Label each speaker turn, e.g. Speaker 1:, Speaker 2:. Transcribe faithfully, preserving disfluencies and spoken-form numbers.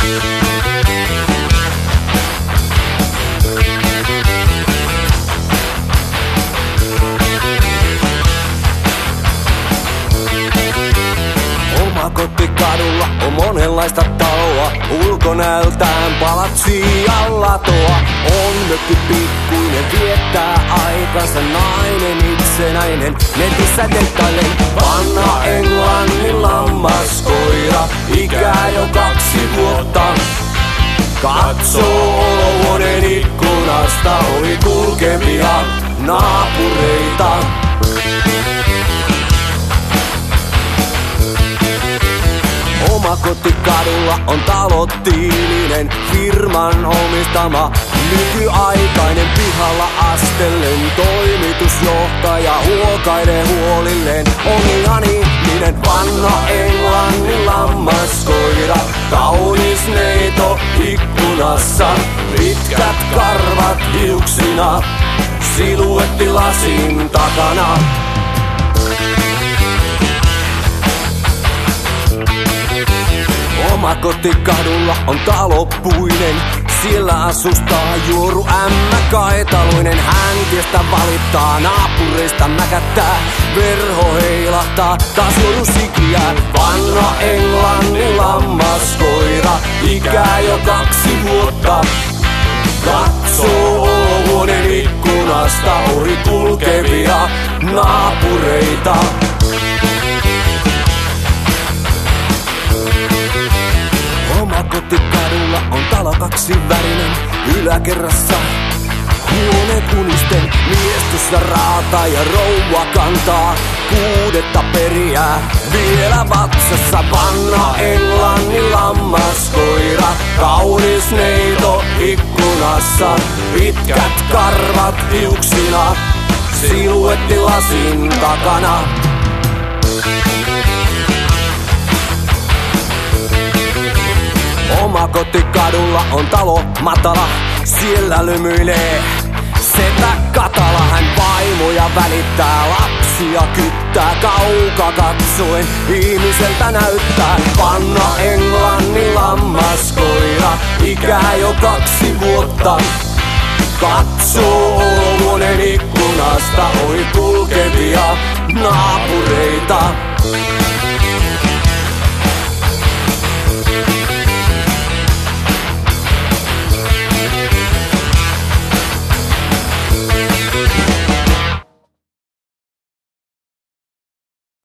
Speaker 1: Kotikadulla on monenlaista taloa, ulkonäöltään palatsia latoa. On mökki pikkuinen, viettää aikansa nainen itsenäinen. Netissä dettailen vanha Englannin lammaskoira, ikää jo kaksi vuotta. Katsoo olohuoneen ikkunasta ohi kulkevia naapureita. Omakotikadulla on talo tiilinen, firman omistama, nykyaikainen, pihalla astellen toimitusjohtaja huokailee huolilleen. On ihan ihminen, vanha Englannin lammaskoira, kaunis neito ikkunassa, pitkät karvat hiuksina, siluetti lasin takana. Omakotikadulla on talo puinen, siellä asustaa juoru ämmä kaetaloinen. Hän tiestä valittaa, naapureista mäkättää, verho heilahtaa, taas juoru sikiää. Vanha Englannin lammaskoira, ikää jo kaksi vuotta. Katsoo olohuoneen ikkunasta ohi kulkevia naapureita. Omakotikadulla on talo kaksivärinen, yläkerrassa huone unisten. Mies tuossa raataa ja rouva kantaa kuudetta periää. Vielä vatsassa vanha Englannin lammaskoira, kaunis neito ikkunassa, pitkät karvat hiuksina, siluetti lasin takana. Omakotikadulla on talo matala, siellä lymyilee setä Katala. Hän vaimoja välittää, lapsia kyttää, kauka katsoen ihmiseltä näyttää. Vanha Englannin lammaskoira, ikää jo kaksi vuotta. Katsoo olohuoneen ikkunasta ohi kulkevia naapureita.